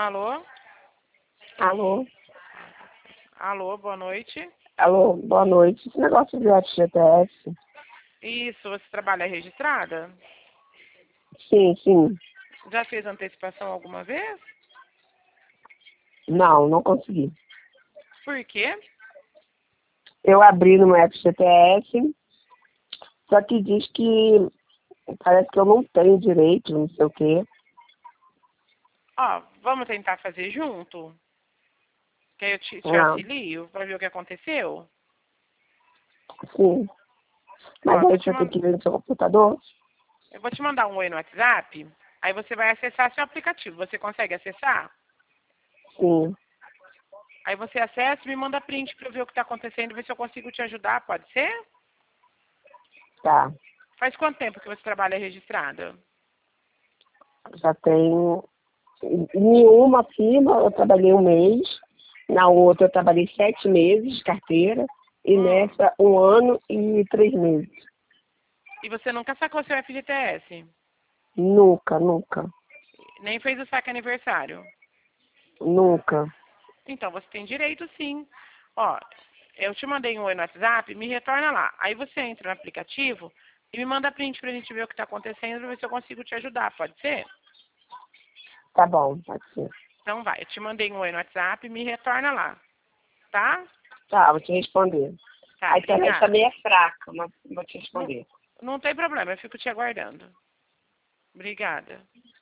Alô? Alô? Alô, boa noite. Alô, boa noite. Esse negócio de FGTS? Isso, você trabalha registrada? Sim, sim. Já fez antecipação alguma vez? Não, não consegui. Por quê? Eu abri no FGTS, só que diz que parece que eu não tenho direito, não sei o quê. Ó, vamos tentar fazer junto? Que aí eu te Não, auxilio pra ver o que aconteceu? sim. Ó, Mas aí você tem que ver no seu computador? eu vou te mandar um oi no WhatsApp, aí você vai acessar seu aplicativo. Você consegue acessar? Sim, Aí você acessa e me manda print pra eu ver o que tá acontecendo e ver se eu consigo te ajudar, pode ser? tá. Faz quanto tempo que você trabalha registrada? Já tenho. Em uma firma eu trabalhei um mês, na outra eu trabalhei 7 meses de carteira, e Hum. nessa 1 ano e 3 meses. E você nunca sacou seu FGTS? Nunca, nunca, Nem fez o saque aniversário? nunca. Então, você tem direito sim. Ó, eu te mandei um oi no WhatsApp, me retorna lá. Aí você entra no aplicativo e me manda print pra gente ver o que tá acontecendo, pra ver se eu consigo te ajudar, pode ser? Tá bom, pode ser. Então vai, eu te mandei um oi no WhatsApp, me retorna lá, tá? Tá, vou te responder. Tá, A internet obrigada. também é fraca, mas vou te Não, responder. não tem problema, eu fico te aguardando. Obrigada.